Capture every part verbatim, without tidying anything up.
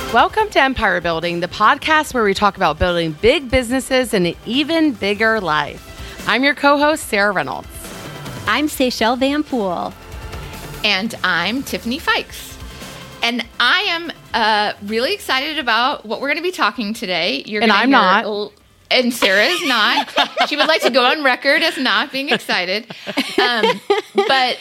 Welcome to Empire Building, the podcast where we talk about building big businesses and an even bigger life. I'm your co-host, Sarah Reynolds. I'm Seychelle Van Poole. And I'm Tiffany Fikes. And I am uh, really excited about what we're going to be talking today. You're and I'm not. L- and Sarah is not. She would like to go on record as not being excited. Um, but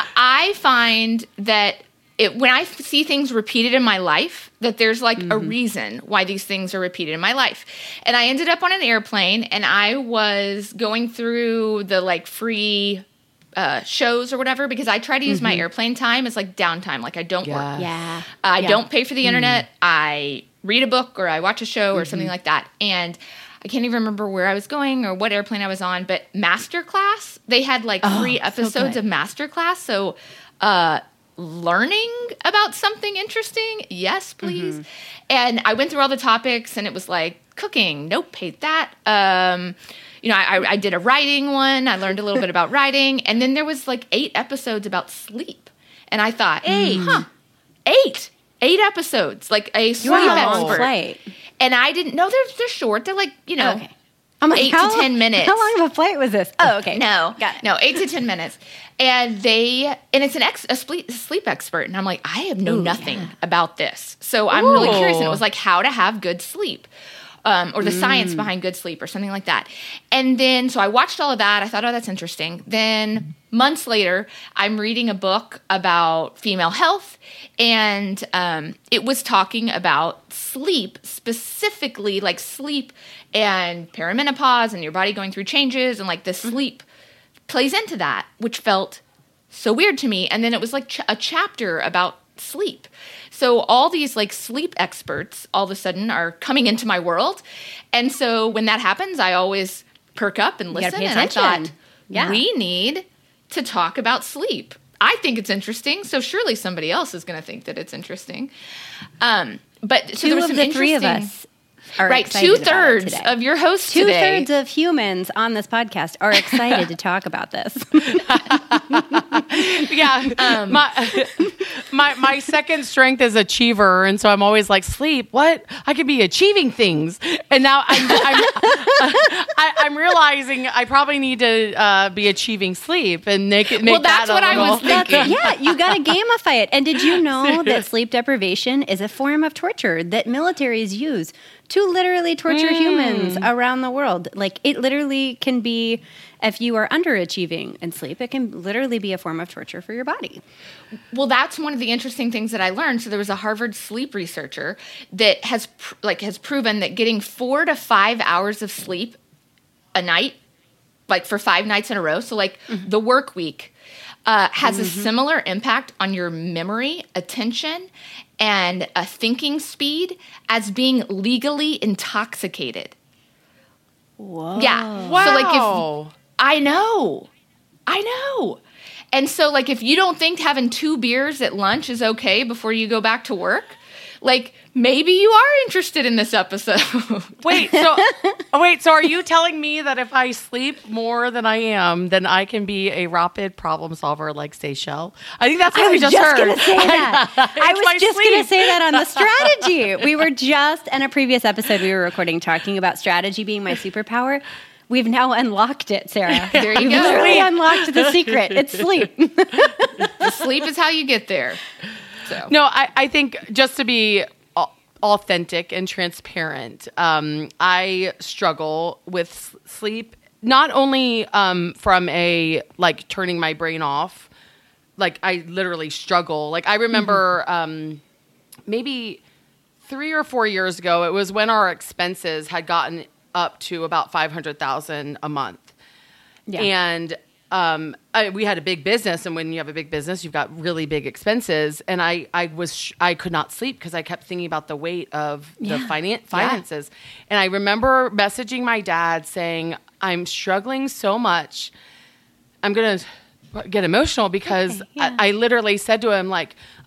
I find that it, when I see things repeated in my life, that there's like mm-hmm. a reason why these things are repeated in my life. And I ended up on an airplane, and I was going through the like free uh, shows or whatever, because I try to use mm-hmm. my airplane time as like downtime. Like I don't yeah. work. Yeah. I yeah. don't pay for the internet. Mm. I read a book or I watch a show or mm-hmm. something like that. And I can't even remember where I was going or what airplane I was on, but Masterclass, they had like oh, three episodes so of Masterclass. So, uh, learning about something interesting, yes, please. Mm-hmm. And I went through all the topics, and it was like cooking, nope, hate that. Um, you know, I, I did a writing one. I learned a little bit about writing, and then there was like eight episodes about sleep, and I thought, eight, huh, eight, eight episodes, like a sleep wow. expert. Flight. And I didn't know they're they're short. They're like you know. Okay. I'm like, eight how, to ten minutes. How long of a flight was this? Oh, okay. No, Got it. no, eight to ten minutes. And they, and it's an ex, a sleep, sleep expert. And I'm like, I have know Ooh, nothing yeah. about this. So I'm really Ooh. curious. And it was like how to have good sleep. Um, or the Mm. science behind good sleep or something like that. And then, so I watched all of that. I thought, oh, that's interesting. Then months later, I'm reading a book about female health. And um, it was talking about sleep, specifically like sleep and perimenopause and your body going through changes. And like the sleep plays into that, which felt so weird to me. And then it was like ch- a chapter about sleep. So all these like sleep experts all of a sudden are coming into my world. And so when that happens, I always perk up and listen. pay And I attention. thought, Yeah. we need to talk about sleep. I think it's interesting, so surely somebody else is going to think that it's interesting. Um, but so Two there was of some the three of interesting- us are right, excited two about it thirds today. of your hosts Two today. thirds of humans on this podcast are excited to talk about this. Yeah. Um, my, my my second strength is achiever. And so I'm always like, sleep, what? I could be achieving things. And now I'm, I'm, I, I'm realizing I probably need to uh, be achieving sleep and make it make Well, that's that a what I little- was thinking. Yeah, you got to gamify it. And did you know that sleep deprivation is a form of torture that militaries use to literally torture Mm. humans around the world? Like, it literally can be, if you are underachieving in sleep, it can literally be a form of torture for your body. Well, that's one of the interesting things that I learned. So there was a Harvard sleep researcher that has pr- like has proven that getting four to five hours of sleep a night, like for five nights in a row, so like mm-hmm. the work week, uh, has mm-hmm. a similar impact on your memory, attention, and a thinking speed as being legally intoxicated. Whoa. Yeah. Wow. So like if I know. I know. And so like if you don't think having two beers at lunch is okay before you go back to work, like maybe you are interested in this episode. Wait, so oh, wait, so are you telling me that if I sleep more than I am, then I can be a rapid problem solver like Seychelle? I think that's what I we was just, just heard. going to say that. I It's my was just going sleep. to say that on the strategy. We were just, in a previous episode we were recording, talking about strategy being my superpower. We've now unlocked it, Sarah. There you We've go. literally unlocked the secret. It's sleep. The sleep is how you get there. So No, I, I think just to be au- authentic and transparent, um, I struggle with s- sleep, not only um, from a, like, turning my brain off. Like, I literally struggle. Like, I remember mm-hmm. um, maybe three or four years ago, it was when our expenses had gotten up to about five hundred thousand dollars a month. Yeah. And um, I, we had a big business, and when you have a big business, you've got really big expenses. And I, I was, sh- I could not sleep because I kept thinking about the weight of Yeah. the finan- finances. Yeah. And I remember messaging my dad saying, "I'm struggling so much. I'm gonna get emotional because Okay, yeah. I, I literally said to him, like,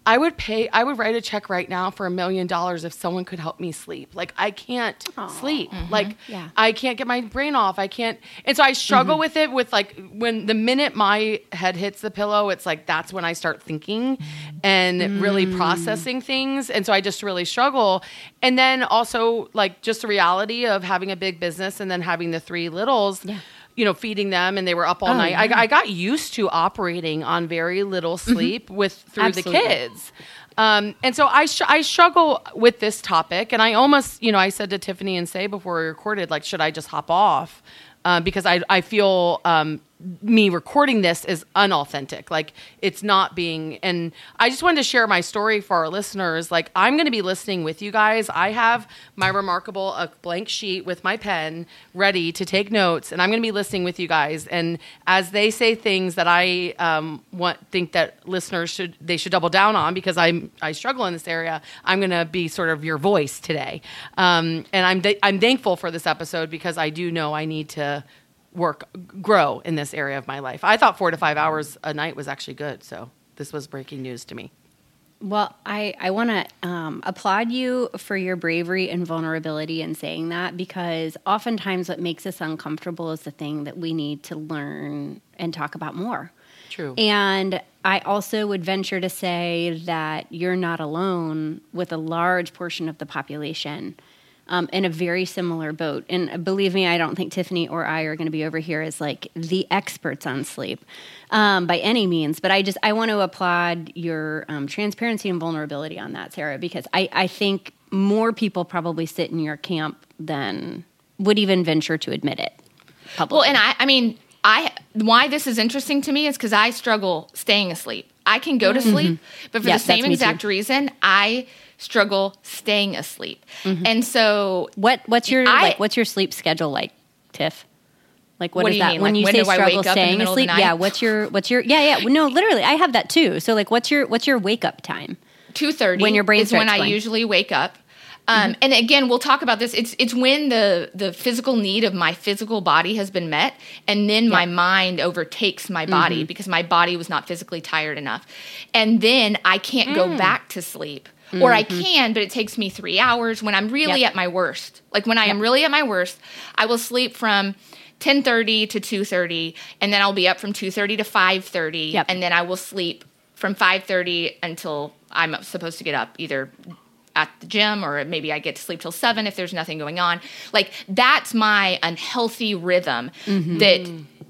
I would pay, I would write a check right now for a million dollars if someone could help me sleep. Like, I can't Aw. sleep. Mm-hmm. Like, Yeah. I can't get my brain off. I can't. And so I struggle Mm-hmm. with it with like, when the minute my head hits the pillow, it's like, that's when I start thinking and really Mm. processing things. And so I just really struggle. And then also, like, just the reality of having a big business and then having the three littles. Yeah. You know, feeding them, and they were up all Oh, night. yeah. I, I got used to operating on very little sleep with through Absolutely. the kids. Um, and so I, sh- I struggle with this topic, and I almost, you know, I said to Tiffany and Say before we recorded, like, should I just hop off? Uh, because I, I feel um, me recording this is unauthentic. Like, it's not being, and I just wanted to share my story for our listeners. Like, I'm going to be listening with you guys. I have my Remarkable, a blank sheet with my pen ready to take notes, and I'm going to be listening with you guys. And as they say things that I um, want, think that listeners should, they should double down on, because I'm, I struggle in this area, I'm going to be sort of your voice today. Um, and I'm, th- I'm thankful for this episode, because I do know I need to work, grow in this area of my life. I thought four to five hours a night was actually good. So this was breaking news to me. Well, I, I want to um, applaud you for your bravery and vulnerability in saying that, because oftentimes what makes us uncomfortable is the thing that we need to learn and talk about more. True. And I also would venture to say that you're not alone with a large portion of the population Um, in a very similar boat. And believe me, I don't think Tiffany or I are going to be over here as like the experts on sleep um, by any means. But I just, I want to applaud your um, transparency and vulnerability on that, Sarah, because I, I think more people probably sit in your camp than would even venture to admit it publicly. Well, and I, I mean, I why this is interesting to me is because I struggle staying asleep. I can go to sleep, but for Yes, the that's same me exact too. reason, I struggle staying asleep. And so What what's your I- like what's your sleep schedule like, Tiff? Like what What is do you that? mean? When Like, you when say do I struggle wake up in the staying middle of the asleep, night? yeah. What's your what's your yeah yeah no literally I have that too. So like what's your what's your wake up time? two thirty When your brain is when starts I going. usually wake up. Um, And again, we'll talk about this. It's it's when the the physical need of my physical body has been met, and then my mind overtakes my body Mm-hmm. because my body was not physically tired enough, and then I can't Mm. go back to sleep. Or I can, but it takes me three hours when I'm really Mm-hmm. Yep. at my worst. Like when I am Yep. really at my worst, I will sleep from ten thirty to two thirty, and then I'll be up from two thirty to five thirty, Yep. and then I will sleep from five thirty until I'm supposed to get up either at the gym or maybe I get to sleep till seven if there's nothing going on. Like that's my unhealthy rhythm that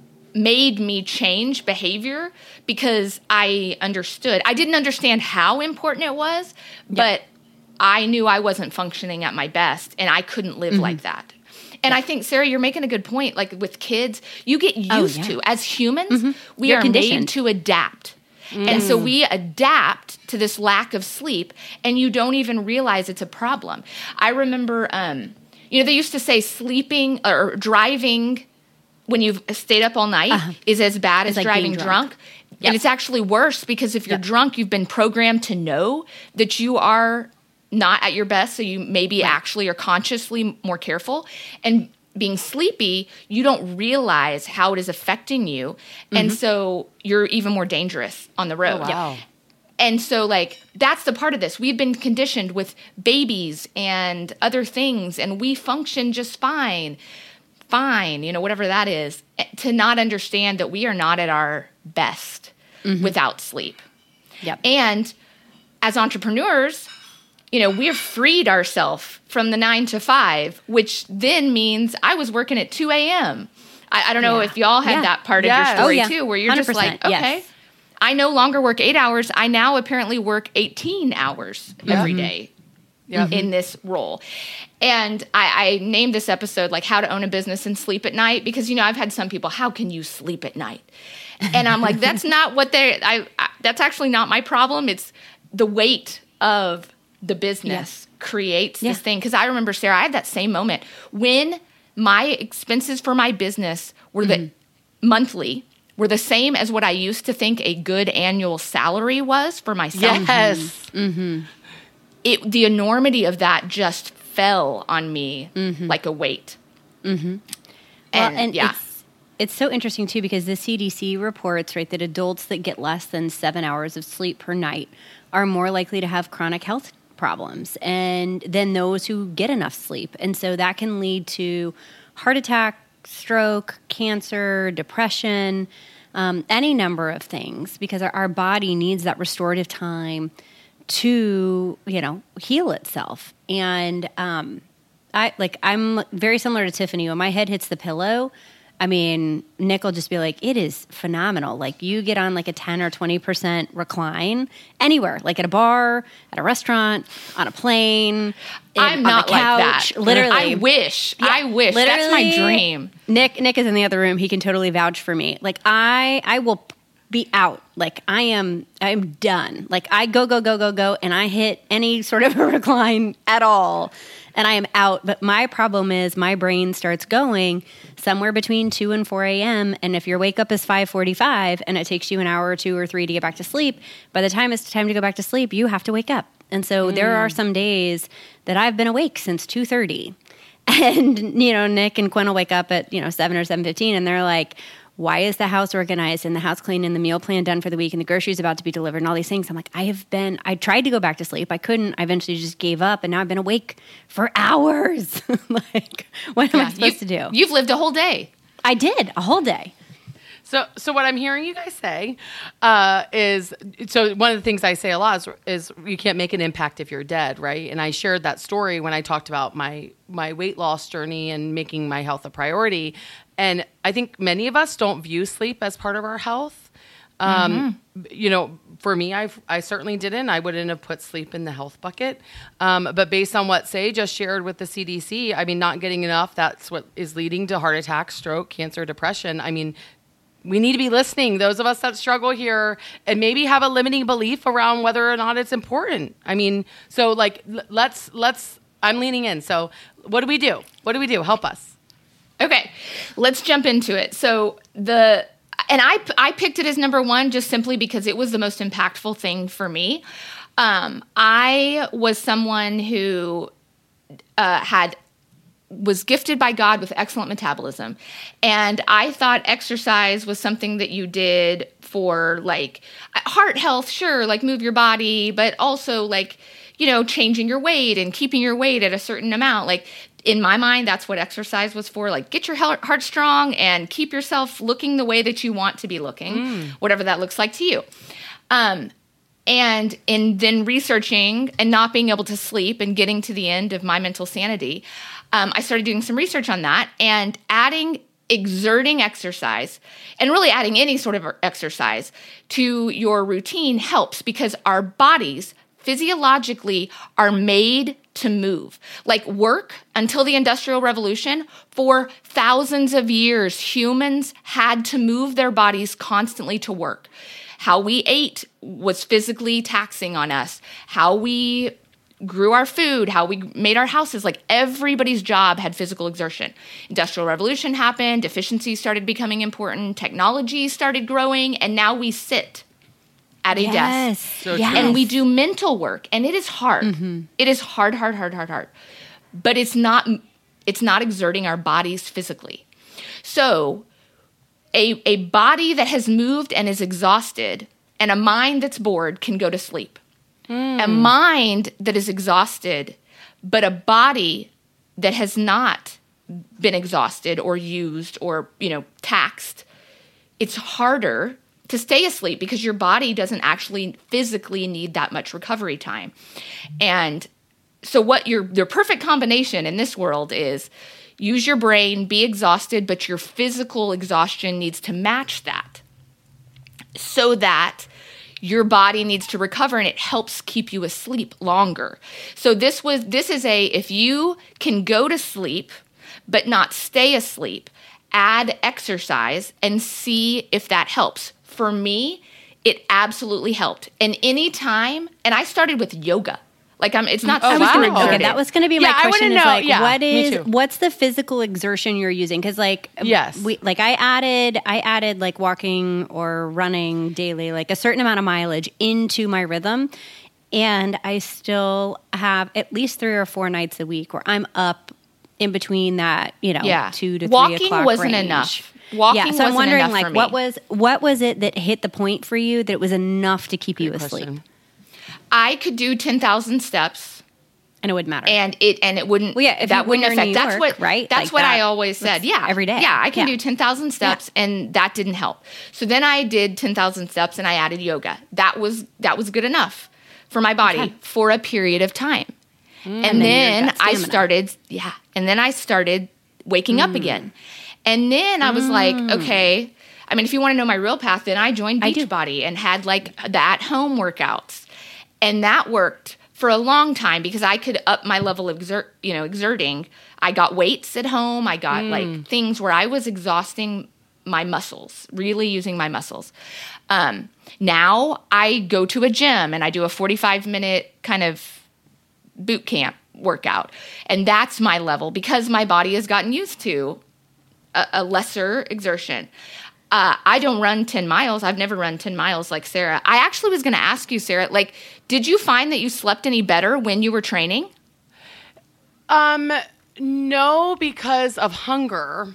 made me change behavior because I understood. I didn't understand how important it was, but I knew I wasn't functioning at my best and I couldn't live like that. And I think, Sarah, you're making a good point. Like with kids, you get used Oh, yeah. to, as humans, we You're are conditioned. made to adapt. And so we adapt to this lack of sleep, and you don't even realize it's a problem. I remember, um, you know, they used to say sleeping or driving when you've stayed up all night Uh-huh. is as bad as like driving being drunk. drunk. And Yep. it's actually worse because if you're Yep. drunk, you've been programmed to know that you are not at your best, so you maybe actually are consciously more careful. And being sleepy, you don't realize how it is affecting you. And so you're even more dangerous on the road. Oh, wow. And so, like, that's the part of this. We've been conditioned with babies and other things, and we function just fine, fine, you know, whatever that is, to not understand that we are not at our best without sleep. Yep. And as entrepreneurs, you know, we've freed ourselves from the nine to five, which then means I was working at two a.m. I, I don't know Yeah. if y'all had Yeah. that part Yes. of your story Oh, yeah. too, where you're just one hundred like, percent, okay, yes. I no longer work eight hours. I now apparently work eighteen hours every day Yep. in this role. And I, I named this episode like How to Own a Business and Sleep at Night because, you know, I've had some people, how can you sleep at night? And I'm like, that's not what they're, I, I, that's actually not my problem. It's the weight of the business creates Yeah. this thing. Because I remember, Sarah, I had that same moment when my expenses for my business were the monthly, were the same as what I used to think a good annual salary was for myself. Yes. It, the enormity of that just fell on me like a weight. Well, And, and yeah. it's it's so interesting too, because the C D C reports, right, that adults that get less than seven hours of sleep per night are more likely to have chronic health problems and than those who get enough sleep. And so that can lead to heart attack, stroke, cancer, depression, um, any number of things, because our, our body needs that restorative time to, you know, heal itself. And um, I like I'm very similar to Tiffany. When my head hits the pillow, I mean, Nick will just be like, it is phenomenal. Like, you get on like a ten or twenty percent recline anywhere, like at a bar, at a restaurant, on a plane, in, I'm on not the couch, like that. Literally. I wish. Yeah, I wish. That's my dream. Nick Nick is in the other room. He can totally vouch for me. Like, I I will be out. Like, I am I'm done. Like, I go, go, go, go, go, and I hit any sort of a recline at all, and I am out. But my problem is my brain starts going somewhere between two and four a.m., and if your wake up is five forty-five and it takes you an hour or two or three to get back to sleep, by the time it's time to go back to sleep, you have to wake up. And so mm. there are some days that I've been awake since two thirty. And, you know, Nick and Quinn will wake up at, you know, seven or seven fifteen, and they're like, why is the house organized and the house clean and the meal plan done for the week and the groceries about to be delivered and all these things? I'm like, I have been, I tried to go back to sleep. I couldn't. I eventually just gave up, and now I've been awake for hours. Like, what am Yeah, I supposed you, to do? You've lived a whole day. I did, a whole day. So, so what I'm hearing you guys say uh, is, so one of the things I say a lot is, is you can't make an impact if you're dead, right? And I shared that story when I talked about my my weight loss journey and making my health a priority. And I think many of us don't view sleep as part of our health. Um, mm-hmm. You know, for me, I I certainly didn't. I wouldn't have put sleep in the health bucket. Um, but based on what Say just shared with the C D C, I mean, not getting enough, that's what is leading to heart attack, stroke, cancer, depression. I mean, we need to be listening. Those of us that struggle here and maybe have a limiting belief around whether or not it's important. I mean, so like, let's, let's, I'm leaning in. So what do we do? What do we do? Help us. Okay, let's jump into it. So the, and I, I picked it as number one just simply because it was the most impactful thing for me. Um, I was someone who uh, had was gifted by God with excellent metabolism. And I thought exercise was something that you did for like heart health, sure, like move your body, but also like, you know, changing your weight and keeping your weight at a certain amount. Like, in my mind, that's what exercise was for. Like, get your heart strong and keep yourself looking the way that you want to be looking, mm. whatever that looks like to you. Um, and in then researching and not being able to sleep and getting to the end of my mental sanity, Um, I started doing some research on that, and adding exerting exercise and really adding any sort of exercise to your routine helps, because our bodies physiologically are made to move. Like work, until the Industrial Revolution, for thousands of years, humans had to move their bodies constantly to work. How we ate was physically taxing on us. How we grew our food, how we made our houses, like everybody's job had physical exertion. Industrial Revolution happened, efficiency started becoming important, technology started growing, and now we sit at a yes. desk. So yes. And we do mental work, and it is hard. Mm-hmm. It is hard, hard, hard, hard, hard. But it's not it's not exerting our bodies physically. So a a body that has moved and is exhausted and a mind that's bored can go to sleep. Mm. A mind that is exhausted, but a body that has not been exhausted or used or, you know, taxed, it's harder to stay asleep because your body doesn't actually physically need that much recovery time. And so what your your perfect combination in this world is use your brain, be exhausted, but your physical exhaustion needs to match that so that your body needs to recover, and it helps keep you asleep longer. So this was this is a, if you can go to sleep but not stay asleep, add exercise and see if that helps. For me, it absolutely helped. And any time, and I started with yoga. Like I'm, it's not. Oh, super wow. exerted. Okay, that was going to be my Yeah, I question. wanna Is know, like, yeah, what me is too. what's the physical exertion you're using? Because like, Yes. we like I added I added like walking or running daily, like a certain amount of mileage into my rhythm, and I still have at least three or four nights a week where I'm up in between that, you know, Yeah. two to Walking three o'clock wasn't range. enough. walking Yeah, so wasn't I'm wondering, enough like, for me. what was what was it that hit the point for you that it was enough to keep you Good asleep, question. I could do ten thousand steps. and it wouldn't matter. And it and it wouldn't. Well, yeah, if that you- when wouldn't you're in affect. New That's York, what right? That's Like what I that- always said. that's Yeah, every day. Yeah, I can Yeah. do ten thousand steps, and that didn't help. So then I did ten thousand steps, and I added yoga. That was that was good enough for my body Okay. for a period of time. and, And then then, you've got I stamina. started. Yeah, and then I started waking up again, and then I was like, okay. I mean, if you want to know my real path, then I joined I do. Beachbody and had like the at-home workouts, and that worked for a long time because I could up my level of exert, you know, exerting. I got weights at home. I got like things where I was exhausting my muscles, really using my muscles. Um, now I go to a gym and I do a forty-five minute kind of boot camp workout, and that's my level because my body has gotten used to a, a lesser exertion. Uh, I don't run ten miles. I've never run ten miles like Sarah. I actually was going to ask you, Sarah, like, did you find that you slept any better when you were training? Um, no, because of hunger.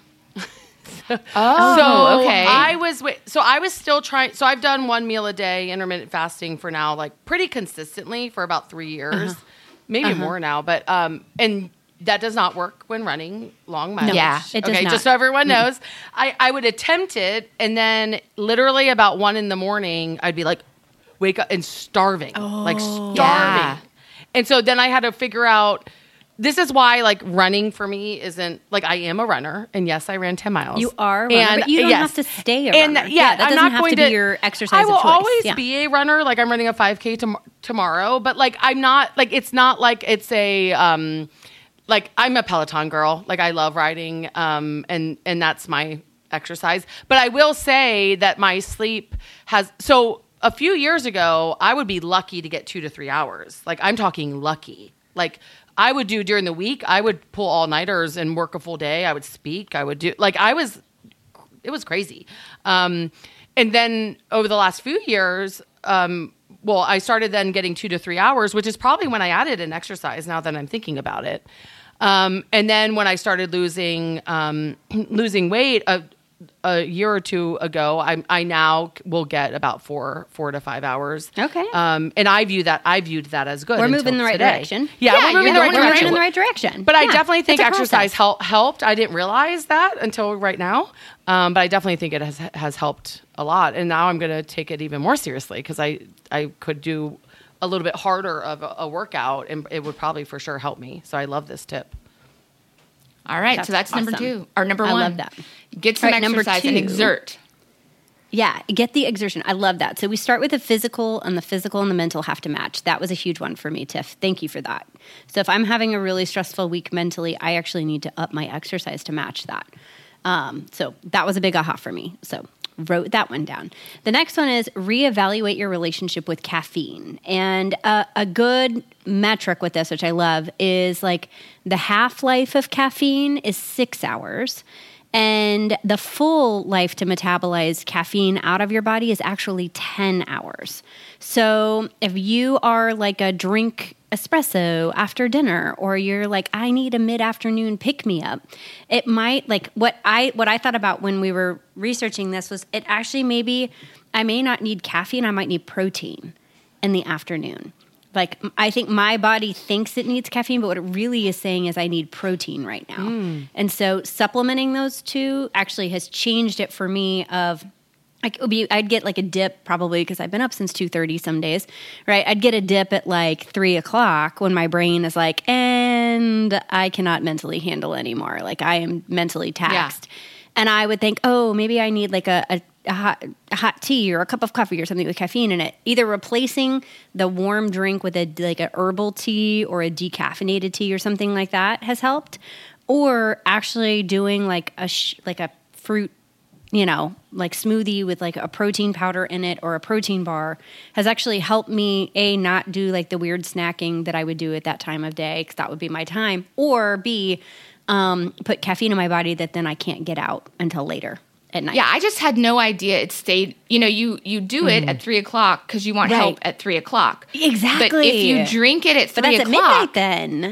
Oh, so okay. I was wi- so I was still trying. So I've done one meal a day, intermittent fasting for now, like pretty consistently for about three years, maybe more now. But um, and that does not work when running long miles. Yeah, it does okay, not. just so everyone knows, I I would attempt it, and then literally about one in the morning, I'd be like, wake up and starving, like starving. Yeah. And so then I had to figure out. This is why, like, running for me isn't like I am a runner, and yes, I ran ten miles. You are a runner, but you don't have to stay a and, runner. Yeah, Yeah, that I'm doesn't not have going to be your exercise I of will choice. always Yeah. be a runner. Like I'm running a five K tom- tomorrow, but like I'm not like it's not like it's a um like I'm a Peloton girl. Like I love riding, um, and and that's my exercise. But I will say that my sleep has so. A few years ago, I would be lucky to get two to three hours. Like I'm talking lucky. Like I would do during the week, I would pull all nighters and work a full day. I would speak. I would do like I was, it was crazy. Um, and then over the last few years, um, well, I started then getting two to three hours, which is probably when I added an exercise. Now that I'm thinking about it, um, and then when I started losing um, losing weight. Uh, A year or two ago, I I now will get about four four to five hours. Okay. Um, and I view that I viewed that as good. We're until moving in the right today. direction. Yeah, Yeah, we're moving you're in the right going We're direction. moving in the right direction. But I Yeah, definitely think it's a exercise process. help, helped. I didn't realize that until right now. Um, but I definitely think it has has helped a lot. And now I'm going to take it even more seriously because I I could do a little bit harder of a, a workout, and it would probably for sure help me. So I love this tip. All right, That's so that's number awesome. two or number I one. love that. Get some All right, number exercise and two. exert. Yeah, get the exertion. I love that. So we start with the physical, and the physical and the mental have to match. That was a huge one for me, Tiff. Thank you for that. So if I'm having a really stressful week mentally, I actually need to up my exercise to match that. Um, so that was a big aha for me. So wrote that one down. The next one is reevaluate your relationship with caffeine. And uh, a good metric with this, which I love, is like the half-life of caffeine is six hours. And the full life to metabolize caffeine out of your body is actually ten hours. So if you are like a drink espresso after dinner, or you're like, I need a mid-afternoon pick-me-up, it might, like what I what I thought about when we were researching this was it actually maybe, I may not need caffeine, I might need protein in the afternoon. Like, I think my body thinks it needs caffeine, but what it really is saying is I need protein right now. Mm. And so supplementing those two actually has changed it for me of, like, it would be, I'd get like a dip probably because I've been up since two thirty some days, right? I'd get a dip at like three o'clock when my brain is like, and I cannot mentally handle anymore. Like, I am mentally taxed. Yeah. And I would think, oh, maybe I need like a, a A hot, a hot tea or a cup of coffee or something with caffeine in it, either replacing the warm drink with a like a herbal tea or a decaffeinated tea or something like that has helped, or actually doing like a sh- like a fruit, you know, like smoothie with like a protein powder in it or a protein bar has actually helped me a not do like the weird snacking that I would do at that time of day because that would be my time, or b um, put caffeine in my body that then I can't get out until later. At night. Yeah, I just had no idea it stayed. You know, you you do it mm. at three o'clock because you want right. help at three o'clock. Exactly. But if you drink it at but three that's o'clock, at midnight then.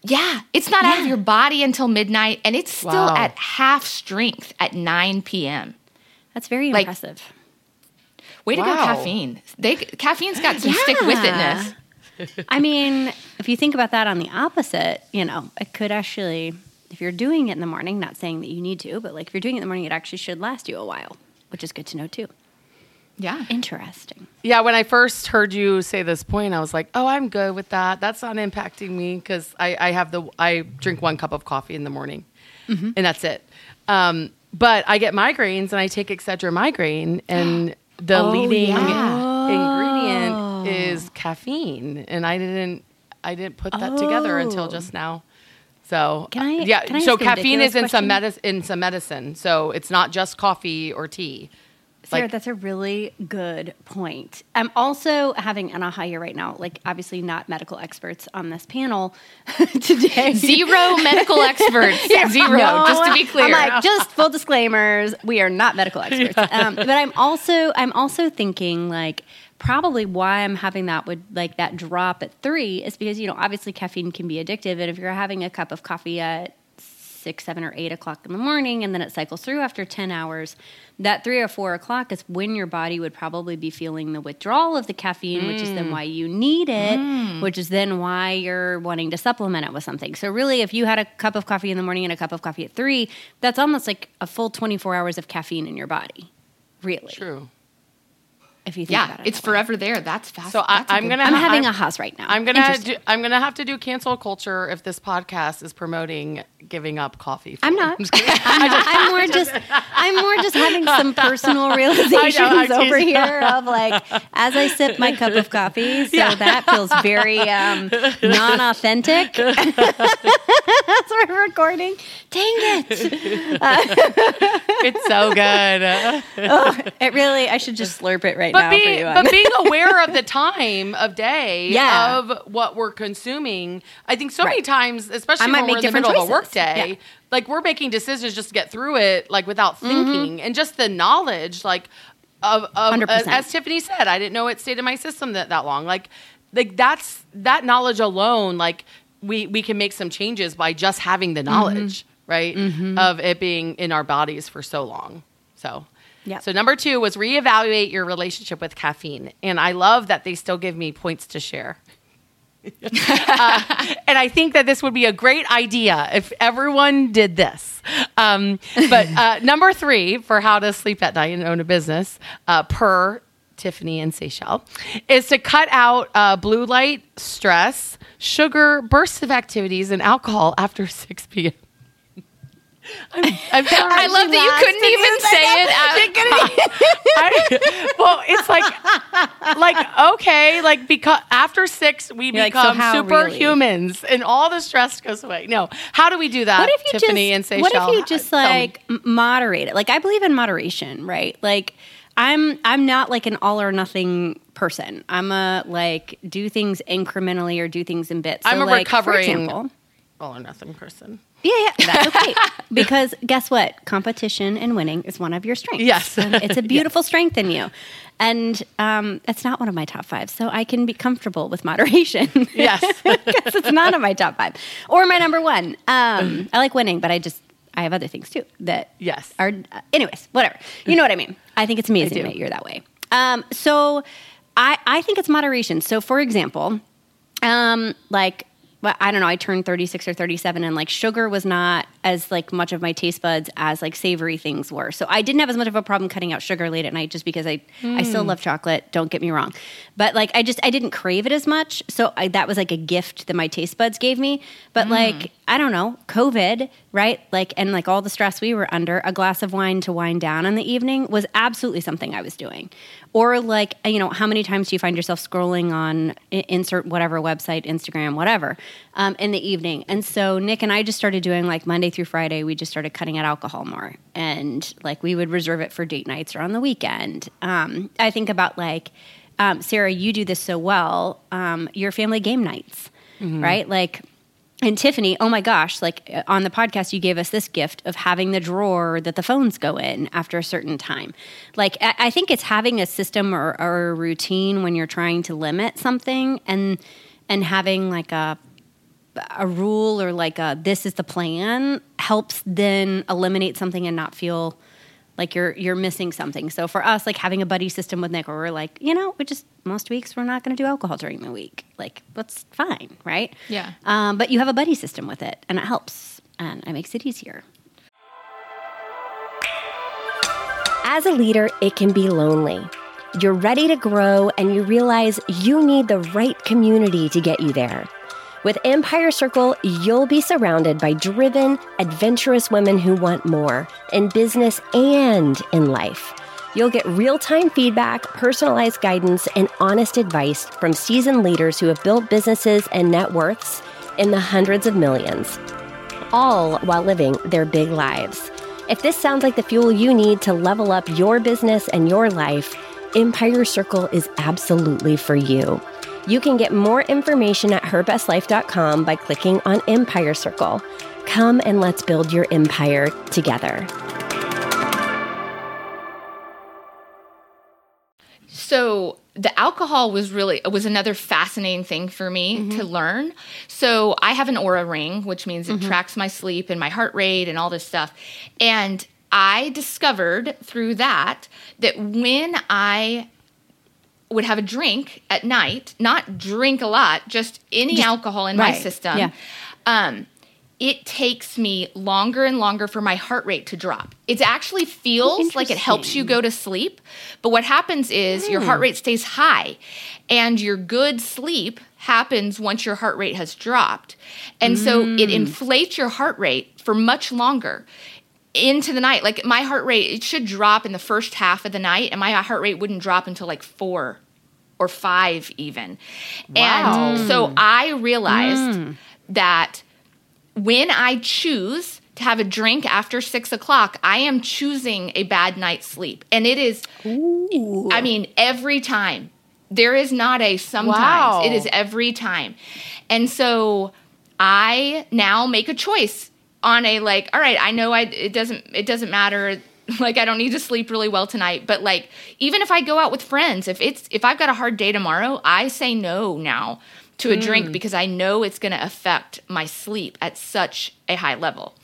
Yeah, it's not yeah. out of your body until midnight, and it's still wow. at half strength at nine p.m. That's very like, impressive. Way to wow. go, caffeine. They, caffeine's got some yeah. stick-with-itness. I mean, if you think about that on the opposite, you know, it could actually, if you're doing it in the morning, not saying that you need to, but like if you're doing it in the morning, it actually should last you a while, which is good to know too. Yeah. Interesting. Yeah, when I first heard you say this point, I was like, oh, I'm good with that. That's not impacting me because I, I have the, I drink one cup of coffee in the morning mm-hmm. and that's it. Um, but I get migraines and I take Excedrin migraine and the oh, leading yeah. ingredient oh. is caffeine. And I didn't, I didn't put that oh. together until just now. So can I, yeah, can I so caffeine is in question? some medicine, in some medicine. So it's not just coffee or tea. Sarah, Like, that's a really good point. I'm also having an aha here right now. Like, obviously not medical experts on this panel today. Zero medical experts. Yeah, Zero, no, just to be clear. I'm like, just full disclaimers, we are not medical experts. Yeah. Um, but I'm also, I'm also thinking like, probably why I'm having that would like that drop at three is because, you know, obviously caffeine can be addictive. And if you're having a cup of coffee at six, seven, or eight o'clock in the morning, and then it cycles through after ten hours, that three or four o'clock is when your body would probably be feeling the withdrawal of the caffeine, mm. which is then why you need it, mm. which is then why you're wanting to supplement it with something. So really, if you had a cup of coffee in the morning and a cup of coffee at three, that's almost like a full twenty-four hours of caffeine in your body. Really. True. If you think yeah, about it, it's forever there. That's fast. So I, I'm gonna. I'm ha- having I'm, a ahas right now. I'm gonna. Do, I'm gonna have to do cancel culture if this podcast is promoting giving up coffee. I'm not. I'm, I'm, not. I'm more just. I'm more just having some personal realizations I know, over here of like as I sip my cup of coffee. So yeah. that feels very um, non-authentic. As we're recording. Dang it! Uh, it's so good. oh, it really. I should just slurp it right but now being, for you. But being aware of the time of day yeah. of what we're consuming, I think so right. many times, especially when we're in the middle choices. of a work day, yeah. like we're making decisions just to get through it, like without thinking, mm-hmm. and just the knowledge, like of, of as, as Tiffany said, I didn't know it stayed in my system that that long. Like, like that's that knowledge alone, like we we can make some changes by just having the knowledge, mm-hmm. right, mm-hmm. of it being in our bodies for so long. So. Yeah. So number two was reevaluate your relationship with caffeine. And I love that they still give me points to share. uh, and I think that this would be a great idea if everyone did this. Um, but uh, number three for how to sleep at night and own a business, uh, per Tiffany and Seychelles, is to cut out uh, blue light, stress, sugar, bursts of activities, and alcohol after six p.m. I'm, I'm I love that you couldn't even say it. I, well, it's like, like okay, like because after six we You're become like, so superhumans, really? And all the stress goes away. No, how do we do that? What if you Tiffany just, and Seychelles? What if you just like moderate it? Like I believe in moderation, right? Like I'm I'm not like an all or nothing person. I'm a like do things incrementally or do things in bits. So I'm a like, recovering for example, all or nothing person. Yeah, yeah, that's okay. Because guess what? Competition and winning is one of your strengths. Yes. And it's a beautiful yes. strength in you. And um, it's not one of my top five, so I can be comfortable with moderation. Yes. Because it's not on my top five. Or my number one. Um, I like winning, but I just, I have other things too that yes. are, uh, anyways, whatever. You know what I mean? I think it's amazing that you're that way. Um, so I, I think it's moderation. So for example, um, like, well, I don't know, I turned thirty-six or thirty-seven and like sugar was not as like much of my taste buds as like savory things were. So I didn't have as much of a problem cutting out sugar late at night just because I, mm. I still love chocolate. Don't get me wrong. But like, I just, I didn't crave it as much. So I, that was like a gift that my taste buds gave me. But mm. like, I don't know, COVID, right? Like, and like all the stress we were under, a glass of wine to wind down in the evening was absolutely something I was doing. Or like, you know, how many times do you find yourself scrolling on insert whatever website, Instagram, whatever, um, in the evening? And so Nick and I just started doing like Monday through Friday, we just started cutting out alcohol more. And like we would reserve it for date nights or on the weekend. Um, I think about like, um, Sarah, you do this so well, um, your family game nights, mm-hmm. right? Like, and Tiffany, oh my gosh, like on the podcast, you gave us this gift of having the drawer that the phones go in after a certain time. Like, I think it's having a system or, or a routine when you're trying to limit something and and having like a a rule or like a, this is the plan helps then eliminate something and not feel like you're you're missing something. So for us, like having a buddy system with Nick where we're like, you know, we just, most weeks we're not going to do alcohol during the week. Like, that's fine, right? Yeah. Um, but you have a buddy system with it, and it helps, and it makes it easier. As a leader, it can be lonely. You're ready to grow, and you realize you need the right community to get you there. With Empire Circle, you'll be surrounded by driven, adventurous women who want more in business and in life. You'll get real-time feedback, personalized guidance, and honest advice from seasoned leaders who have built businesses and net worths in the hundreds of millions, all while living their big lives. If this sounds like the fuel you need to level up your business and your life, Empire Circle is absolutely for you. You can get more information at her best life dot com by clicking on Empire Circle. Come and let's build your empire together. So the alcohol was really was another fascinating thing for me mm-hmm. to learn. So I have an Oura ring, which means it mm-hmm. tracks my sleep and my heart rate and all this stuff. And I discovered through that that when I would have a drink at night, not drink a lot, just any just, alcohol in right. my system, yeah. um, it takes me longer and longer for my heart rate to drop. It actually feels like it helps you go to sleep, but what happens is mm. your heart rate stays high, and your good sleep happens once your heart rate has dropped. And mm. so it inflates your heart rate for much longer into the night. Like my heart rate, it should drop in the first half of the night, and my heart rate wouldn't drop until like four or five even. Wow. And so I realized mm. that when I choose to have a drink after six o'clock, I am choosing a bad night's sleep. And it is, Ooh. I mean, every time. There is not a sometimes. Wow. It is every time. And so I now make a choice on a like, all right, I know I it doesn't it doesn't matter. Like I don't need to sleep really well tonight, but like even if I go out with friends, if it's if I've got a hard day tomorrow, I say no now to a mm. drink because I know it's going to affect my sleep at such a high level.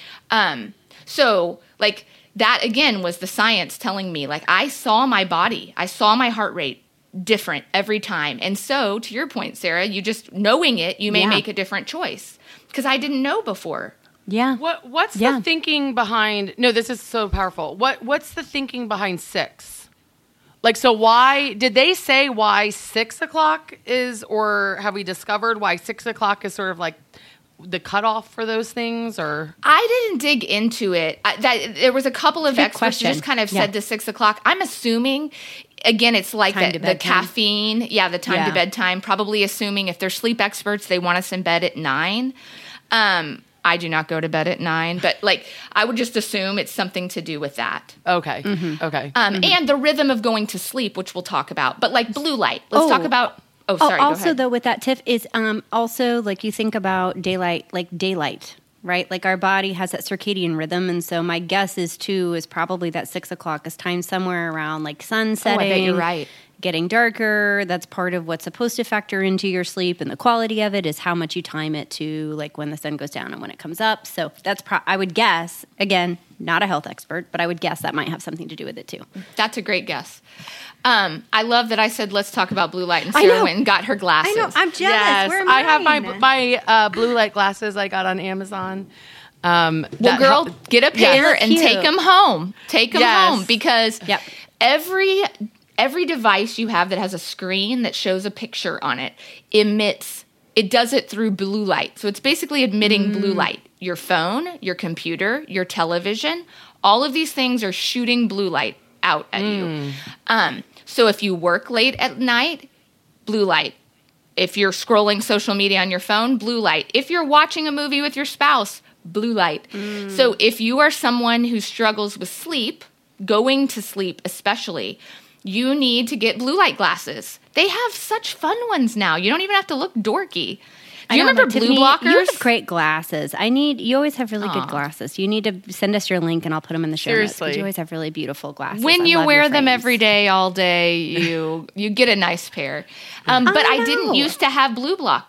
Um, so like that again was the science telling me like I saw my body, I saw my heart rate different every time. And so to your point, Sarah, you just knowing it, you may yeah. make a different choice because I didn't know before. Yeah. What What's yeah. the thinking behind? No, this is so powerful. What What's the thinking behind six? Like, so why did they say why six o'clock is, or have we discovered why six o'clock is sort of like the cutoff for those things? Or I didn't dig into it. I, that there was a couple of Good experts question. who just kind of Yeah. said to six o'clock. I'm assuming. Again, it's like Time the, to the bedtime. caffeine. Yeah, the time Yeah. to bedtime. Probably assuming if they're sleep experts, they want us in bed at nine. Um, I do not go to bed at nine, but like I would just assume it's something to do with that. okay, okay, Um, Mm-hmm. And the rhythm of going to sleep, which we'll talk about. But like blue light, let's Oh. talk about. Oh, Oh, sorry. go also ahead. though with that Tiff is um also like you think about daylight, like daylight, right? Like our body has that circadian rhythm, and so my guess is too is probably that six o'clock is time somewhere around like sun setting. Oh, I bet you're right. Getting darker. That's part of what's supposed to factor into your sleep, and the quality of it is how much you time it to like when the sun goes down and when it comes up. So that's pro- I would guess, again, not a health expert, but I would guess that might have something to do with it too. That's a great guess. Um, I love that I said let's talk about blue light, and I Sarah know. went and got her glasses. I know. I'm jealous. yes, Where are I have my mine? my uh, blue light glasses I got on Amazon. Um, Well, that girl, hel- get a Yeah. pair They're and cute. take them home. Take them Yes. home because Yep. every every device you have that has a screen that shows a picture on it emits. It does it through blue light, so it's basically emitting Mm. blue light. Your phone, your computer, your television, all of these things are shooting blue light out at Mm. you. Um, so if you work late at night, blue light. If you're scrolling social media on your phone, blue light. If you're watching a movie with your spouse, blue light. Mm. So if you are someone who struggles with sleep, going to sleep especially, you need to get blue light glasses. They have such fun ones now. You don't even have to look dorky. Do you I know, remember but blue Tiffany, blockers? You have great glasses. I need. You always have really Aw. good glasses. You need to send us your link, and I'll put them in the show notes. 'Cause Seriously. you always have really beautiful glasses. When I you love wear your them frames. every day, all day, you you get a nice pair. Um, but I I didn't know. used to have blue block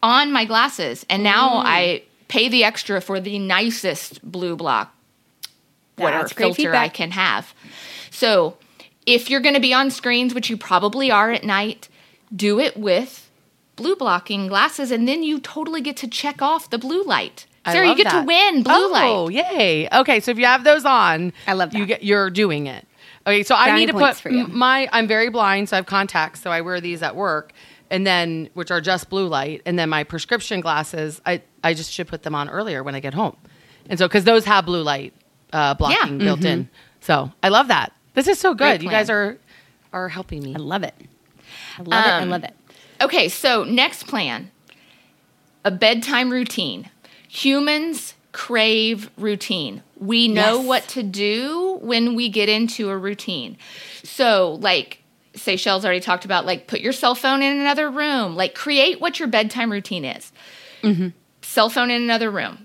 on my glasses. And now mm. I pay the extra for the nicest blue block whatever filter feedback. I can have. So if you're going to be on screens, which you probably are at night, do it with blue blocking glasses, and then you totally get to check off the blue light. I Sarah, love you get that. to win blue oh, light. Oh, yay. Okay, so if you have those on, I love that. You get, you're doing it. Okay, so Brownie I need to points put for you. my, I'm very blind, so I have contacts, so I wear these at work, and then, which are just blue light, and then my prescription glasses, I, I just should put them on earlier when I get home. And so, because those have blue light uh, blocking Yeah. built Mm-hmm. in. So I love that. This is so Great good. You plan. guys are are helping me. I love it. I love it. I Um, love it. Okay, so next plan, a bedtime routine. Humans crave routine. We know Yes. what to do when we get into a routine. So, like, Seychelles already talked about, like, put your cell phone in another room. Like, create what your bedtime routine is. Mm-hmm. Cell phone in another room.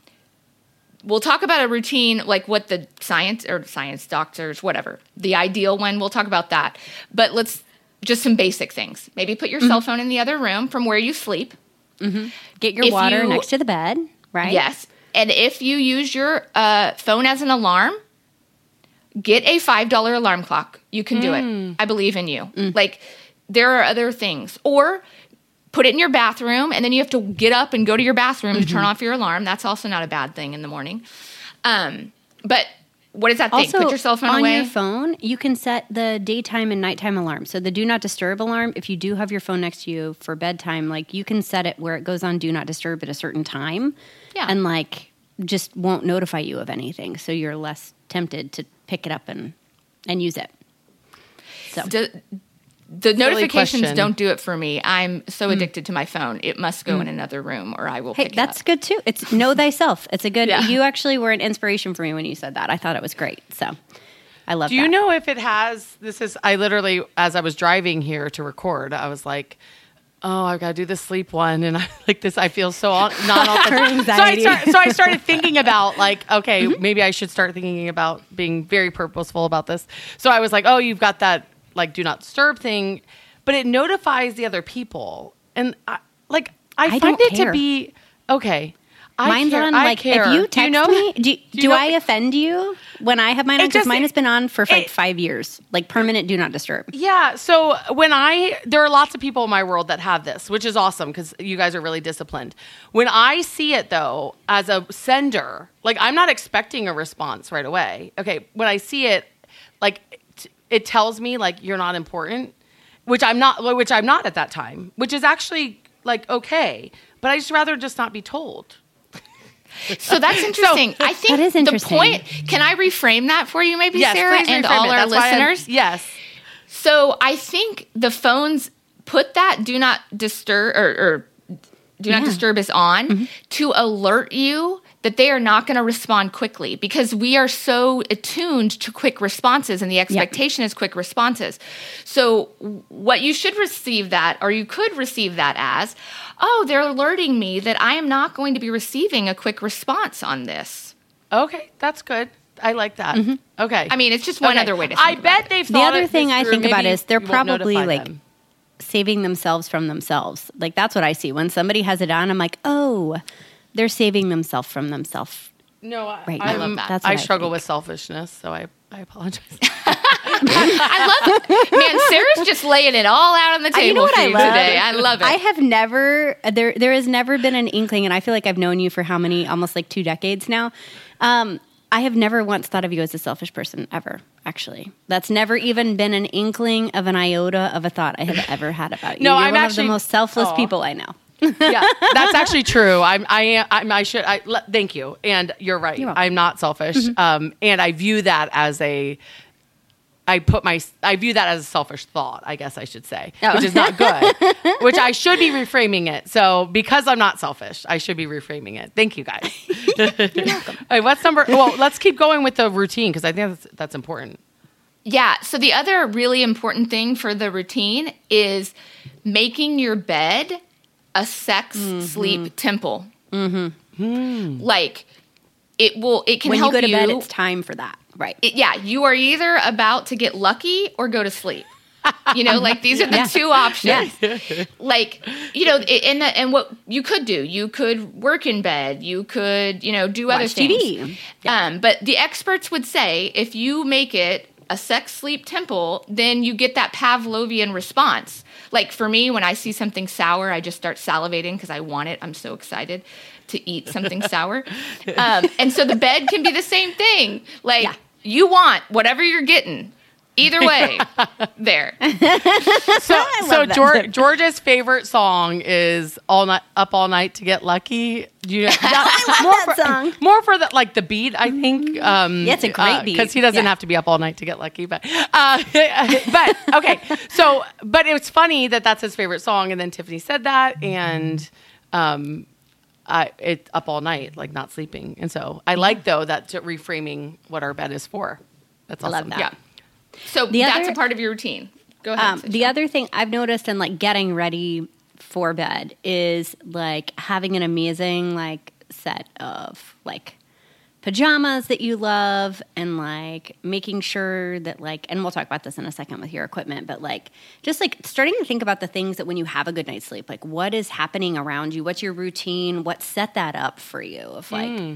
We'll talk about a routine, like what the science or science doctors, whatever, the ideal one. We'll talk about that. But let's just some basic things. Maybe put your mm-hmm. cell phone in the other room from where you sleep. Mm-hmm. Get your If water you- next to the bed, right? Yes. And if you use your uh, phone as an alarm, get a five dollar alarm clock. You can do it. I believe in you. Mm. Like, there are other things. Or put it in your bathroom, and then you have to get up and go to your bathroom Mm-hmm. to turn off your alarm. That's also not a bad thing in the morning. Um, but what is that thing? Also, Put your cell phone on away. your phone, you can set the daytime and nighttime alarm. So the do not disturb alarm, if you do have your phone next to you for bedtime, like you can set it where it goes on do not disturb at a certain time. Yeah. And like just won't notify you of anything. So you're less tempted to pick it up and, and use it. So Do, the notifications question. don't do it for me. I'm so addicted to my phone. It must go in another room, or I will hey, pick it that's up. good too. It's know thyself. It's a good, Yeah. you actually were an inspiration for me when you said that. I thought it was great. So I love Do that. you know if it has, this is, I literally, as I was driving here to record, I was like, oh, I've got to do the sleep one. And I like this, I feel so all, not all so, I anxiety. start, so I started thinking about like, okay, maybe I should start thinking about being very purposeful about this. So I was like, oh, you've got that like do not disturb thing, but it notifies the other people. And I, like, I, I find don't it care. to be, okay. I Mine's care, on, I like, care. if you Do text know, me, do, do, you know- I offend you when I have mine on? It Because just- mine has been on for like it- five years, like permanent do not disturb. Yeah. So when I, there are lots of people in my world that have this, which is awesome because you guys are really disciplined. When I see it though, as a sender, like I'm not expecting a response right away. Okay. When I see it, like t- it tells me like you're not important, which I'm not, which I'm not at that time, which is actually like, okay, but I just rather just not be told. So that's interesting. I think That is interesting. the point, can I reframe that for you maybe, Yes, Sarah, please and reframe all it. our That's why I'm- listeners? yes. So I think the phones put that do not disturb or, or do not Yeah. disturb is on Mm-hmm. to alert you that they are not going to respond quickly because we are so attuned to quick responses and the expectation is quick responses. So w- what you should receive that, or you could receive that as, oh, they're alerting me that I am not going to be receiving a quick response on this. Okay. That's good. I like that. Okay. I mean, it's just one Okay. other way to think I about bet it. they've The thought other it thing this I through. think about Maybe is they're you won't probably notify like them. saving themselves from themselves. Like that's what I see. When somebody has it on, I'm like, oh, they're saving themselves from themselves. No, I, Right I now. love that. That's I what I struggle think. with selfishness, so I, I apologize. I love it. Man, Sarah's just laying it all out on the Uh, table you know what for I you love? today. I love it. I have never there. There has never been an inkling, and I feel like I've known you for how many? Almost like two decades now. Um, I have never once thought of you as a selfish person ever. Actually, that's never even been an inkling of an iota of a thought I have ever had about you. No, You're I'm one actually- of the most selfless Aw. people I know. Yeah, that's actually true. I'm, I, am- I'm, I should. I le- thank you, and you're right. You're welcome. I'm not selfish, um, and I view that as a. I put my. I view that as a selfish thought. I guess I should say, Oh. which is not good. Which I should be reframing it. So because I'm not selfish, I should be reframing it. Thank you, guys. You're welcome. All right, what's number? Well, let's keep going with the routine because I think that's, that's important. Yeah. So the other really important thing for the routine is making your bed a sex Mm-hmm. sleep temple. Mm-hmm. Like it will. It can When you help go to you. bed, it's time for that. Right. it- yeah, you are either about to get lucky or go to sleep. You know, like these are the Yeah. two options. Like, you know, and and what you could do, you could work in bed, you could, you know, do other Watch T things. V. Um, but the experts would say if you make it a sex sleep temple, then you get that Pavlovian response. Like for me, when I see something sour, I just start salivating because I want it. I'm so excited to eat something sour. Um, and so the bed can be the same thing. Like Yeah. you want whatever you're getting. Either way, there. So, so that. George, George's favorite song is "All Night Up All Night to Get Lucky." Do you, that, more that for, song. More for the like the beat, I think. Um, Yeah, it's a great beat. because he doesn't Yeah. have to be up all night to get lucky. But, uh, but okay. So, but it was funny that that's his favorite song, and then Tiffany said that, and um, I it up all night, like not sleeping. And so I like though that to reframing what our bed is for. That's awesome. love that. Yeah. So The that's other- a part of your routine. Go ahead. Um, the Sasha. other thing I've noticed in like getting ready for bed is like having an amazing like set of like pajamas that you love and like making sure that like, and we'll talk about this in a second with your equipment, but like just like starting to think about the things that when you have a good night's sleep, like what is happening around you, what's your routine, what set that up for you of like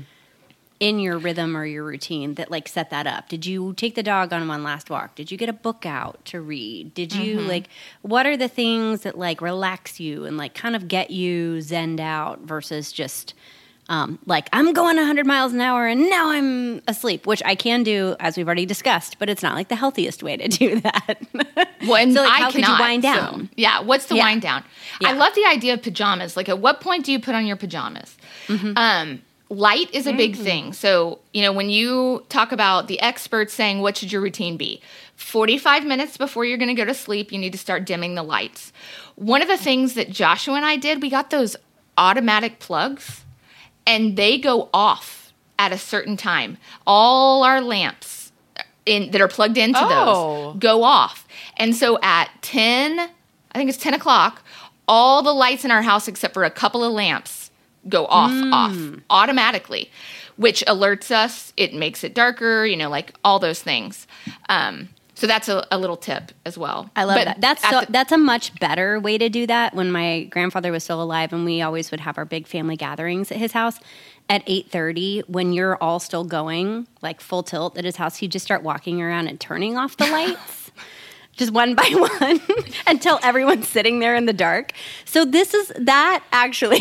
in your rhythm or your routine that like set that up. Did you take the dog on one last walk? Did you get a book out to read? Did you like, what are the things that like relax you and like kind of get you zenned out versus just um, like I'm going one hundred miles an hour and now I'm asleep, which I can do as we've already discussed, but it's not like the healthiest way to do that. Well, and So, like, I how could you cannot, wind so- down? yeah. What's the Yeah. wind down? Yeah. I love the idea of pajamas. Like, at what point do you put on your pajamas? Mm-hmm. Um, light is a big thing. So, you know, when you talk about the experts saying, what should your routine be? forty-five minutes before you're going to go to sleep, you need to start dimming the lights. One of the things that Joshua and I did, we got those automatic plugs, and they go off at a certain time. All our lamps in that are plugged into Oh. those go off. And so at ten, I think it's ten o'clock, all the lights in our house except for a couple of lamps go off, off automatically, which alerts us. It makes it darker, you know, like all those things. Um, so that's a, a little tip as well. I love But that. That's at so, the- that's a much better way to do that. When my grandfather was still alive, and we always would have our big family gatherings at his house at eight thirty. When you're all still going like full tilt at his house, he'd just start walking around and turning off the lights. Just one by one until everyone's sitting there in the dark. So this is that actually.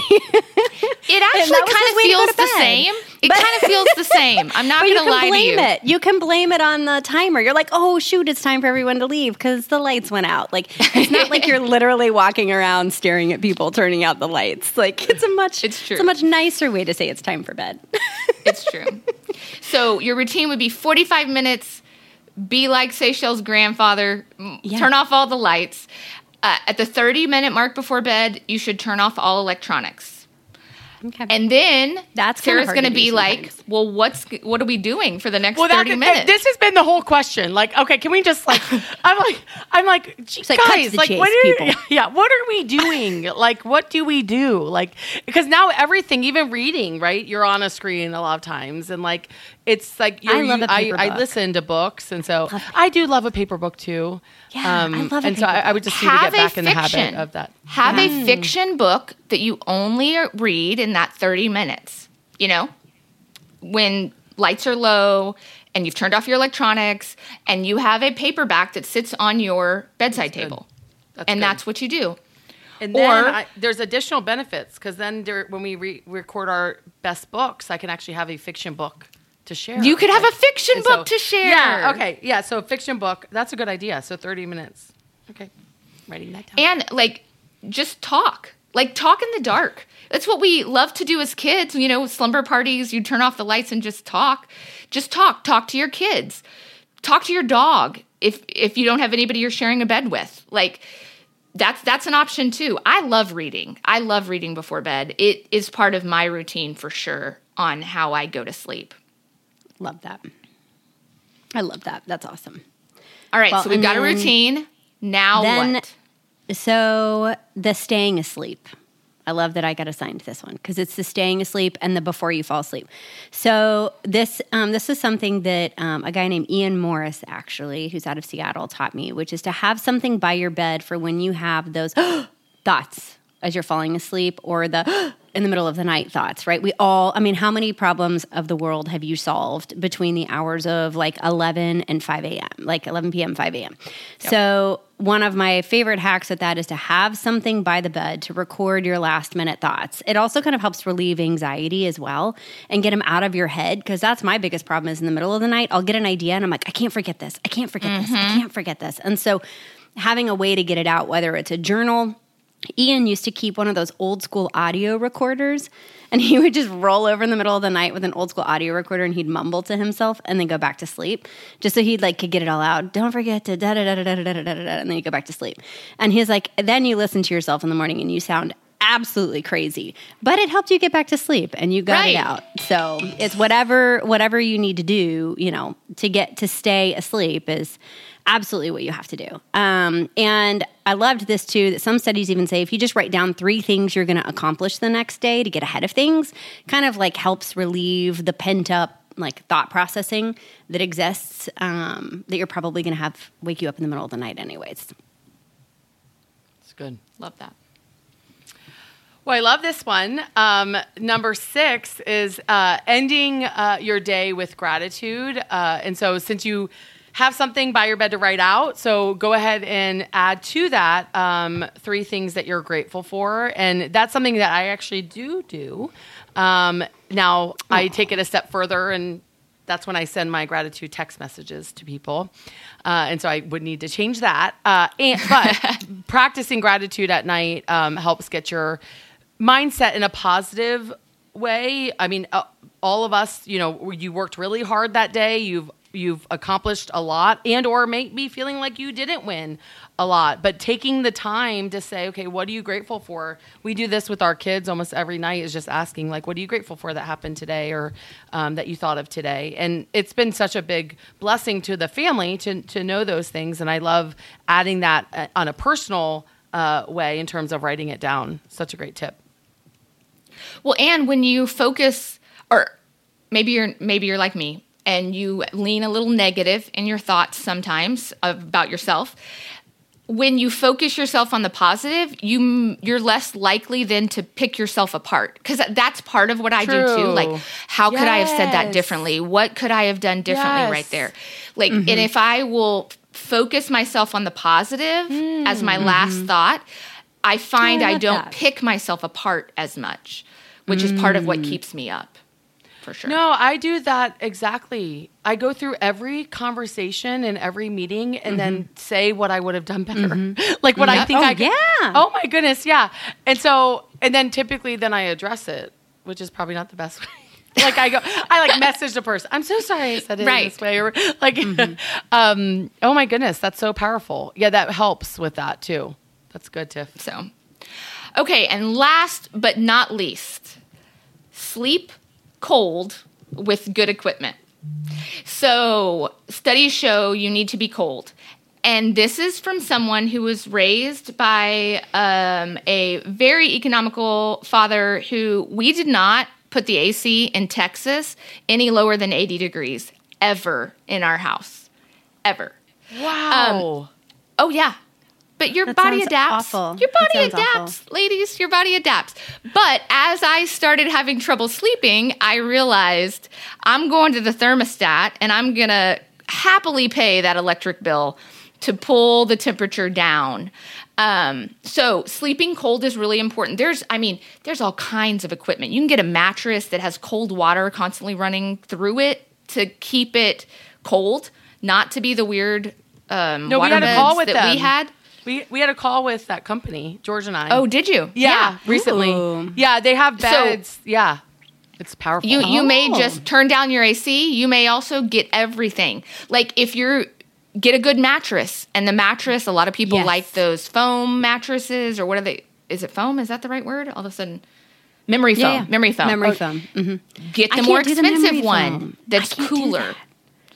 It actually that was kind his of way to go feels to the bed. same. It But- kind of feels the same. I'm not But you going to can lie blame to you. it. You can blame it on the timer. You're like, oh shoot, it's time for everyone to leave because the lights went out. Like it's not like you're literally walking around staring at people turning out the lights. Like it's a much It's true. It's a much nicer way to say it's time for bed. It's true. So your routine would be forty-five minutes. Be like Seychelles' grandfather. m- Yeah. Turn off all the lights. Uh, at the thirty minute mark before bed, you should turn off all electronics. Okay. And then That's kinda Sarah's hard going to to be do like, sometimes. well, what's what are we doing for the next Well, thirty that, minutes? this has been the whole question. Like, okay, can we just like? I'm like, I'm like, gee, like, cut to guys, the like, chase, what are people. yeah, what are we doing? Like, what do we do? Like, because now everything, even reading, right? You're on a screen a lot of times, and like, it's like you're, I love you, a paper I, I book. listen to books, and so I do love a paper book too. Yeah, I love a and so I, paper I would just need to Have get a back in the habit fiction. of that. Have a fiction book that you only read in that thirty minutes. You know, when lights are low and you've turned off your electronics and you have a paperback that sits on your bedside table. That's and good. that's what you do. And then Or- I, there's additional benefits because then there, when we re- record our best books, I can actually have a fiction book to share. You could have a fiction And book so- to share. Yeah. Okay. Yeah. So a fiction book. That's a good idea. So thirty minutes. Okay. Writing that down. And like, just talk. Like, talk in the dark. That's what we love to do as kids. You know, slumber parties, you turn off the lights and just talk. Just talk. Talk to your kids. Talk to your dog if if you don't have anybody you're sharing a bed with. Like, that's that's an option too. I love reading. I love reading before bed. It is part of my routine for sure on how I go to sleep. Love that. I love that. That's awesome. All right, Well, so we've and got a then- routine. Now then- what? So the staying asleep. I love that I got assigned this one because it's the staying asleep and the before you fall asleep. So this um, this is something that um, a guy named Ian Morris, actually, who's out of Seattle, taught me, which is to have something by your bed for when you have those thoughts as you're falling asleep or the in the middle of the night thoughts, right? We all, I mean, how many problems of the world have you solved between the hours of like eleven and five a.m., like eleven p.m., five a.m.? Yep. So one of my favorite hacks at that is to have something by the bed to record your last minute thoughts. It also kind of helps relieve anxiety as well and get them out of your head, because that's my biggest problem is in the middle of the night, I'll get an idea and I'm like, I can't forget this. I can't forget mm-hmm. this. I can't forget this. And so having a way to get it out, whether it's a journal. Ian used to keep one of those old school audio recorders, and he would just roll over in the middle of the night with an old school audio recorder, and he'd mumble to himself and then go back to sleep, just so he'd like could get it all out. Don't forget to da da da da da da da da da, and then you go back to sleep. And he's like, then you listen to yourself in the morning and you sound absolutely crazy, but it helped you get back to sleep and you got right. it out. So it's whatever whatever you need to do, you know, to get to stay asleep is absolutely what you have to do. Um, and I loved this too, that some studies even say if you just write down three things you're going to accomplish the next day to get ahead of things, kind of like helps relieve the pent up like thought processing that exists um, that you're probably going to have wake you up in the middle of the night anyways. It's good. Love that. Well, I love this one. Um, number six is uh, ending uh, your day with gratitude. Uh, and so since you have something by your bed to write out, so go ahead and add to that um, three things that you're grateful for. And that's something that I actually do do. Um, now, I take it a step further, and that's when I send my gratitude text messages to people. Uh, and so I would need to change that. Uh, and, but practicing gratitude at night um, helps get your mindset in a positive way. I mean, uh, all of us, you know, you worked really hard that day. You've you've accomplished a lot, and or maybe feeling like you didn't win a lot. But taking the time to say, okay, what are you grateful for? We do this with our kids almost every night, is just asking, like, what are you grateful for that happened today, or um, that you thought of today? And it's been such a big blessing to the family to to know those things. And I love adding that on a personal uh, way in terms of writing it down. Such a great tip. Well, and when you focus, or maybe you're maybe you're like me, and you lean a little negative in your thoughts sometimes about yourself, when you focus yourself on the positive, you, you're less likely then to pick yourself apart. Because that's part of what I True. do too. Like, how yes. could I have said that differently? What could I have done differently yes. right there? Like, mm-hmm. and if I will focus myself on the positive mm, as my mm-hmm. last thought, I find oh, I, I don't that. pick myself apart as much, which mm. is part of what keeps me up. For sure. No, I do that exactly. I go through every conversation and every meeting and mm-hmm. then say what I would have done better. Mm-hmm. Like what yep. I think oh, I could. Yeah. Oh my goodness, yeah. And so, and then typically then I address it, which is probably not the best way. Like I go, I like message the person, I'm so sorry I said it right. this way. Or like, mm-hmm. um, oh my goodness, that's so powerful. Yeah, that helps with that too. That's good, Tiff. So, okay. And last but not least, sleep cold with good equipment. So studies show you need to be cold. And this is from someone who was raised by um, a very economical father who we did not put the A C in Texas any lower than eighty degrees ever in our house. Ever. Wow. Um, oh, yeah. But your that body adapts. Awful. Your body adapts, awful. ladies. Your body adapts. But as I started having trouble sleeping, I realized I'm going to the thermostat and I'm going to happily pay that electric bill to pull the temperature down. Um, so sleeping cold is really important. There's, I mean, there's all kinds of equipment. You can get a mattress that has cold water constantly running through it to keep it cold, not to be the weird um, no, water we had a call with that them. we had. We we had a call with that company, George and I. Oh, did you? Yeah, yeah. recently. Ooh. Yeah, they have beds. So, yeah, it's powerful. You you oh. may just turn down your A C. You may also get everything. Like if you're get a good mattress, and the mattress, a lot of people yes. like those foam mattresses, or what are they? Is it foam? Is that the right word? All of a sudden, memory foam. Yeah, yeah. Memory foam. Memory Oh, foam. Mm-hmm. Get the I more can't do the expensive memory one foam. that's I can't do cooler. that.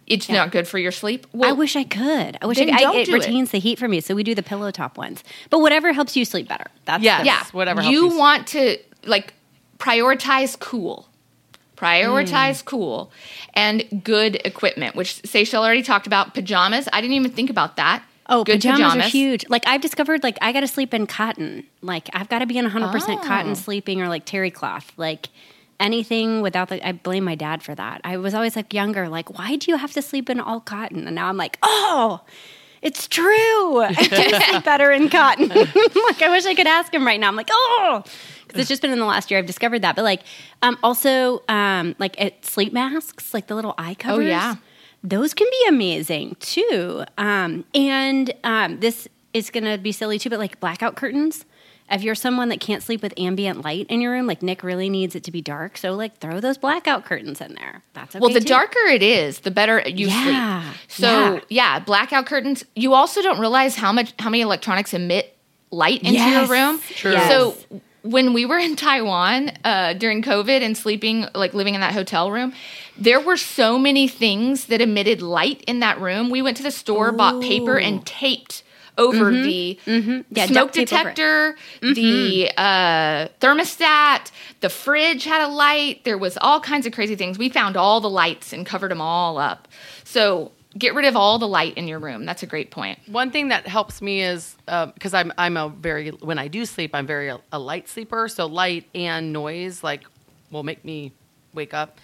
it's Yeah. not good for your sleep. I Well, wish I could. I wish Then I, I don't it do it. retains the heat for me, so we do the pillow top ones. But whatever helps you sleep better. That's Yes. the- yeah, whatever helps you you- want to like prioritize cool. Prioritize Mm. cool and good equipment, which Seychelle already talked about. Pajamas. I didn't even think about that. Oh, good pajamas, are huge. Like I've discovered, like I got to sleep in cotton. Like I've got to be in one hundred percent Oh. cotton sleeping or like terry cloth. Like anything without the. I blame my dad for that. I was always like younger, like why do you have to sleep in all cotton? And now I'm like, oh, it's true. I do sleep better in cotton. Like I wish I could ask him right now. I'm like, oh, because it's just been in the last year I've discovered that. But like, um, also um, like at sleep masks, like the little eye covers. yeah. Those can be amazing too. Um, and um, this is going to be silly too, but like blackout curtains. If you're someone that can't sleep with ambient light in your room, like Nick really needs it to be dark. So like throw those blackout curtains in there. That's okay. Well, the too. darker it is, the better you Yeah, sleep. So yeah. yeah. blackout curtains. You also don't realize how much how many electronics emit light into Yes. your room. True. Yes. So when we were in Taiwan uh, during COVID and sleeping, like living in that hotel room, there were so many things that emitted light in that room. We went to the store, bought paper, and taped over the Yeah, smoke duct tape over it. detector, the uh, thermostat, the fridge had a light. There was all kinds of crazy things. We found all the lights and covered them all up. So get rid of all the light in your room. That's a great point. One thing that helps me is because I'm I'm a very when I do sleep I'm very a, a light sleeper, so light and noise like will make me wake up,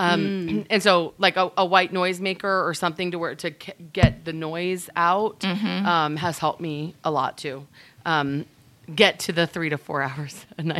um, and so like a, a white noise maker or something to where to c- get the noise out um, has helped me a lot too. Um, get to the three to four hours a night.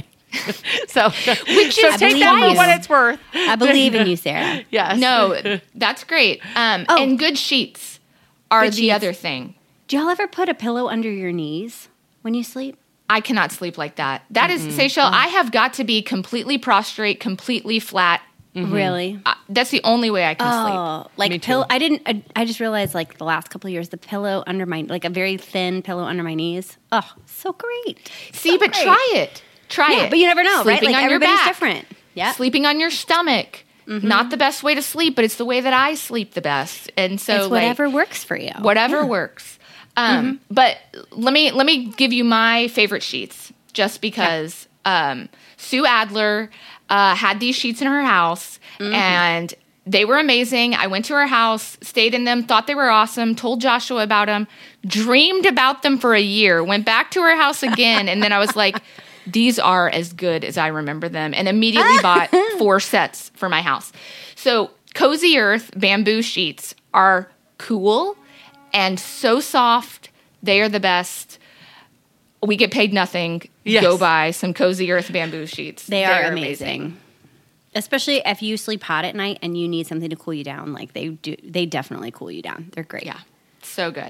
so Which so is take that wise. for what it's worth. I believe in you, Sarah. Yes. No, that's great. Um, Oh. And good sheets are Good the sheets. other thing. Do y'all ever put a pillow under your knees when you sleep? I cannot sleep like that. That is, Seychelle, I have got to be completely prostrate, completely flat. Really? Uh, that's the only way I can sleep. Oh, Me like too. pillow. I didn't. I, I just realized like the last couple of years, the pillow under my like a very thin pillow under my knees. Oh, so great. See, So but great. try it. Try Yeah, it. but you never know, right? Sleeping Like on your everybody's back. different. Yeah. Sleeping on your stomach. Not the best way to sleep, but it's the way that I sleep the best. And so, it's like, whatever works for you. whatever works. Um, But let me let me give you my favorite sheets, just because um, Sue Adler uh, had these sheets in her house, and they were amazing. I went to her house, stayed in them, thought they were awesome, told Joshua about them, dreamed about them for a year, went back to her house again, and then I was like, these are as good as I remember them, and immediately bought four sets for my house. So Cozy Earth bamboo sheets are cool and so soft. They are the best. We get paid nothing. Yes. Go buy some Cozy Earth bamboo sheets. They are amazing. Especially if you sleep hot at night and you need something to cool you down. Like they do, they definitely cool you down. They're great. Yeah, so good.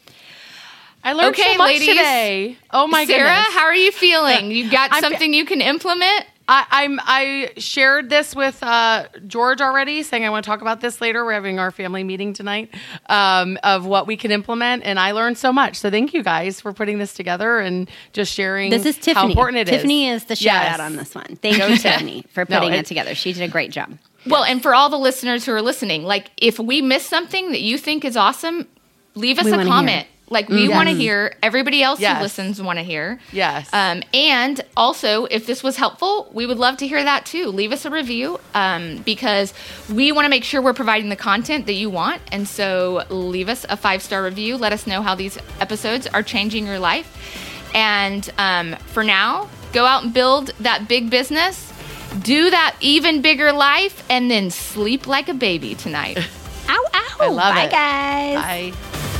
I learned Okay, so much ladies. today. Oh my Sarah, goodness. how are you feeling? You got I'm- something you can implement? I, I'm I shared this with uh, George already, saying I want to talk about this later. We're having our family meeting tonight um, of what we can implement, and I learned so much. So thank you guys for putting this together and just sharing. This is Tiffany. How important it is. Tiffany is the shout Yes. out on this one. Thank you, Tiffany, for No, putting it- it together. She did a great job. Well, and for all the listeners who are listening, like if we miss something that you think is awesome, leave us We a wanna comment. Like we Yes. want to hear. Everybody else Yes. who listens want to hear. Yes. Um, and also, if this was helpful, we would love to hear that too. Leave us a review um, because we want to make sure we're providing the content that you want. And so, leave us a five star review. Let us know how these episodes are changing your life. And um, for now, go out and build that big business. Do that even bigger life, and then sleep like a baby tonight. Ow, ow. I love Bye, it. guys. Bye.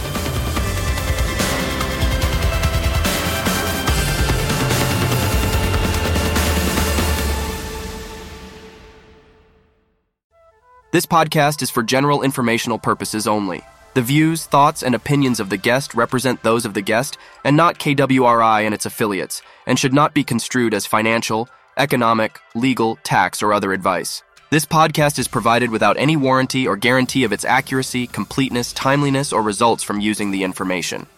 This podcast is for general informational purposes only. The views, thoughts, and opinions of the guest represent those of the guest and not K W R I and its affiliates, and should not be construed as financial, economic, legal, tax, or other advice. This podcast is provided without any warranty or guarantee of its accuracy, completeness, timeliness, or results from using the information.